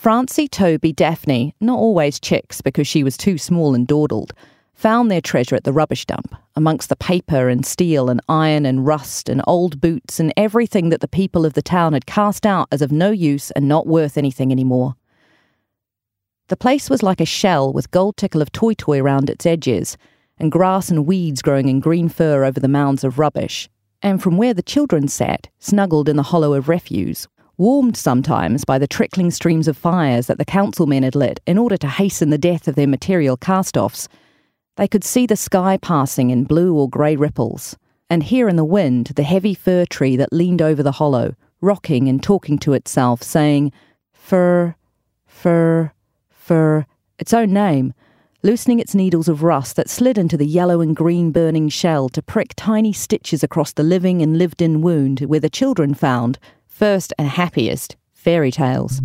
Francie, Toby, Daphne, not always chicks because she was too small and dawdled, found their treasure at the rubbish dump, amongst the paper and steel and iron and rust and old boots and everything that the people of the town had cast out as of no use and not worth anything anymore. The place was like a shell with gold tickle of toy round its edges, and grass and weeds growing in green fur over the mounds of rubbish, and from where the children sat, snuggled in the hollow of refuse, warmed sometimes by the trickling streams of fires that the councilmen had lit in order to hasten the death of their material cast-offs, they could see the sky passing in blue or grey ripples, and hear in the wind the heavy fir tree that leaned over the hollow, rocking and talking to itself, saying, "Fir, fir, fir," its own name, loosening its needles of rust that slid into the yellow and green burning shell to prick tiny stitches across the living and lived-in wound where the children found, first and happiest, fairy tales.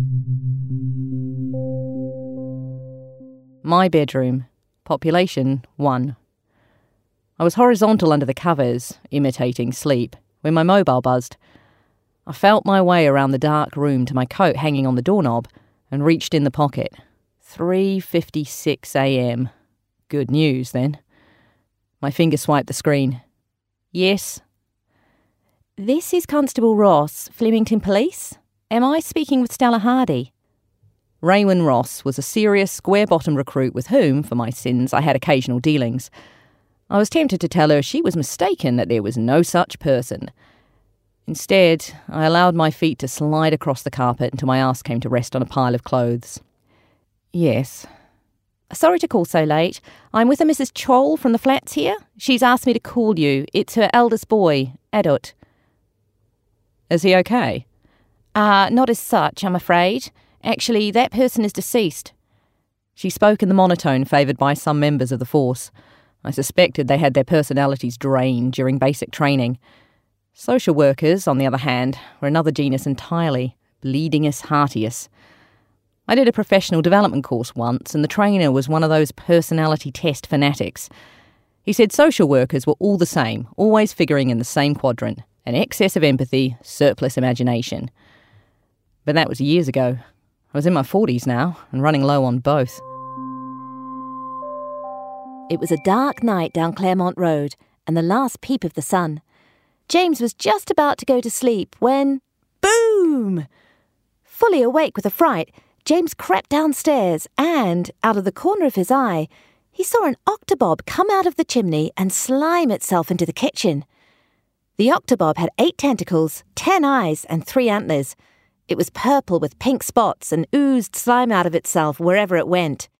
My bedroom. Population 1. I was horizontal under the covers, imitating sleep, when my mobile buzzed. I felt my way around the dark room to my coat hanging on the doorknob and reached in the pocket. 3:56 a.m. Good news, then. My finger swiped the screen. Yes. This is Constable Ross, Flemington Police. Am I speaking with Stella Hardy? Raywin Ross was a serious, square-bottomed recruit with whom, for my sins, I had occasional dealings. I was tempted to tell her she was mistaken, that there was no such person. Instead, I allowed my feet to slide across the carpet until my ass came to rest on a pile of clothes. Yes. Sorry to call so late. I'm with a Mrs. Choll from the flats here. She's asked me to call you. It's her eldest boy, Adut. Is he okay? Not as such, I'm afraid. Actually, that person is deceased. She spoke in the monotone favoured by some members of the force. I suspected they had their personalities drained during basic training. Social workers, on the other hand, were another genus entirely, bleedingus heartius. I did a professional development course once, and the trainer was one of those personality test fanatics. He said social workers were all the same, always figuring in the same quadrant, an excess of empathy, surplus imagination. But that was years ago. I was in my 40s now, and running low on both. It was a dark night down Claremont Road, and the last peep of the sun. James was just about to go to sleep when... boom! Fully awake with a fright, James crept downstairs and, out of the corner of his eye, he saw an octobob come out of the chimney and slime itself into the kitchen. The octobob had 8 tentacles, 10 eyes, and 3 antlers. It was purple with pink spots and oozed slime out of itself wherever it went.